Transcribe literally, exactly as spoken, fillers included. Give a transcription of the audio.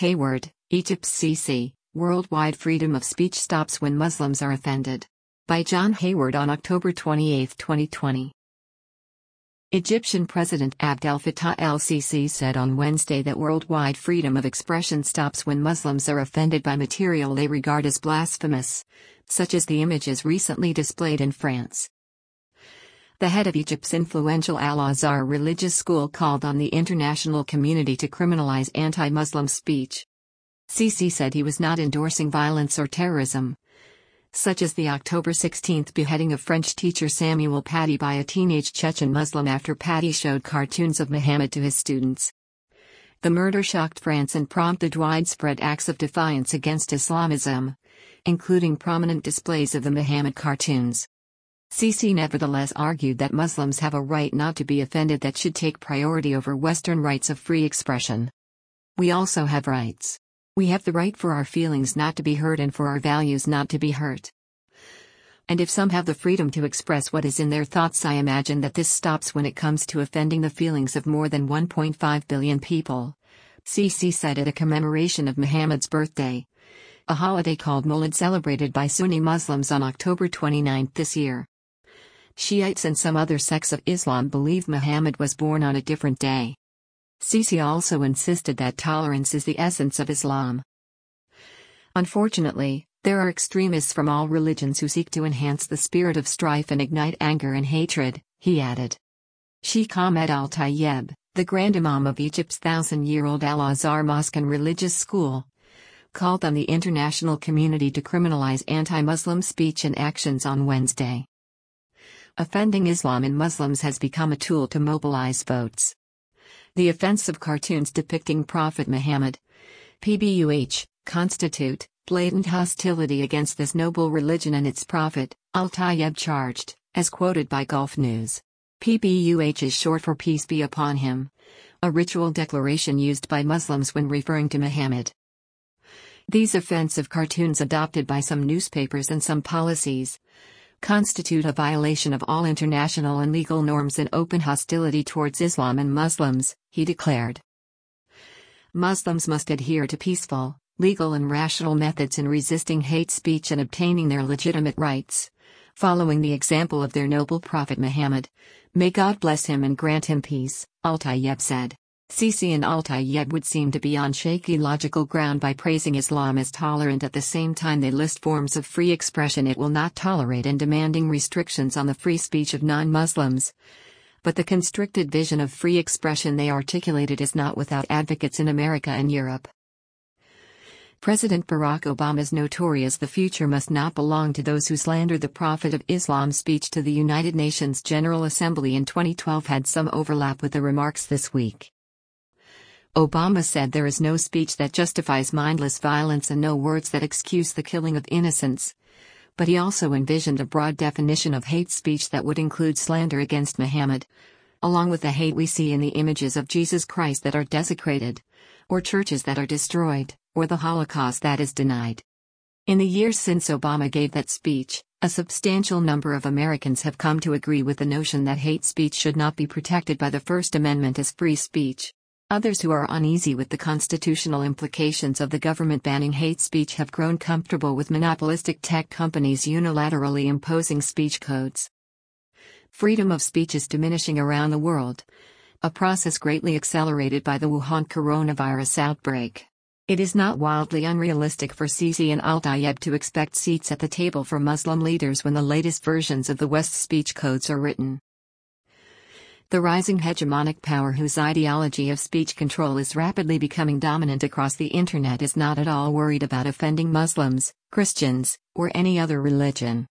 Hayward, Egypt's Sisi, worldwide freedom of speech stops when Muslims are offended. By John Hayward on October twenty-eighth, twenty twenty. Egyptian President Abdel Fattah el-Sisi said on Wednesday that worldwide freedom of expression stops when Muslims are offended by material they regard as blasphemous, such as the images recently displayed in France. The head of Egypt's influential Al-Azhar religious school called on the international community to criminalize anti-Muslim speech. Sisi said he was not endorsing violence or terrorism, such as the October sixteenth beheading of French teacher Samuel Paty by a teenage Chechen Muslim after Paty showed cartoons of Muhammad to his students. The murder shocked France and prompted widespread acts of defiance against Islamism, including prominent displays of the Muhammad cartoons. Sisi nevertheless argued that Muslims have a right not to be offended that should take priority over Western rights of free expression. We also have rights. We have the right for our feelings not to be hurt and for our values not to be hurt. And if some have the freedom to express what is in their thoughts, I imagine that this stops when it comes to offending the feelings of more than one point five billion people, Sisi said at a commemoration of Muhammad's birthday, a holiday called Mawlid celebrated by Sunni Muslims on October twenty-ninth this year. Shiites and some other sects of Islam believe Muhammad was born on a different day. Sisi also insisted that tolerance is the essence of Islam. Unfortunately, there are extremists from all religions who seek to enhance the spirit of strife and ignite anger and hatred, he added. Sheikh Ahmed Al-Tayyeb, the Grand Imam of Egypt's thousand-year-old Al-Azhar Mosque and religious school, called on the international community to criminalize anti-Muslim speech and actions on Wednesday. Offending Islam and Muslims has become a tool to mobilize votes. The offensive cartoons depicting Prophet Muhammad, P B U H, constitute blatant hostility against this noble religion and its prophet, Al-Tayyeb charged, as quoted by Gulf News. P B U H is short for Peace Be Upon Him, a ritual declaration used by Muslims when referring to Muhammad. These offensive cartoons, adopted by some newspapers and some policies, constitute a violation of all international and legal norms and open hostility towards Islam and Muslims, he declared. Muslims must adhere to peaceful, legal and rational methods in resisting hate speech and obtaining their legitimate rights, following the example of their noble prophet Muhammad. May God bless him and grant him peace, Al-Tayyeb said. Sisi and Al-Tayyeb would seem to be on shaky logical ground by praising Islam as tolerant at the same time they list forms of free expression it will not tolerate and demanding restrictions on the free speech of non-Muslims. But the constricted vision of free expression they articulated is not without advocates in America and Europe. President Barack Obama's notorious "the future must not belong to those who slander the Prophet of Islam" speech to the United Nations General Assembly in twenty twelve had some overlap with the remarks this week. Obama said there is no speech that justifies mindless violence and no words that excuse the killing of innocents. But he also envisioned a broad definition of hate speech that would include slander against Muhammad, along with the hate we see in the images of Jesus Christ that are desecrated, or churches that are destroyed, or the Holocaust that is denied. In the years since Obama gave that speech, a substantial number of Americans have come to agree with the notion that hate speech should not be protected by the First Amendment as free speech. Others who are uneasy with the constitutional implications of the government banning hate speech have grown comfortable with monopolistic tech companies unilaterally imposing speech codes. Freedom of speech is diminishing around the world, a process greatly accelerated by the Wuhan coronavirus outbreak. It is not wildly unrealistic for Sisi and Al-Tayyeb to expect seats at the table for Muslim leaders when the latest versions of the West's speech codes are written. The rising hegemonic power whose ideology of speech control is rapidly becoming dominant across the internet is not at all worried about offending Muslims, Christians, or any other religion.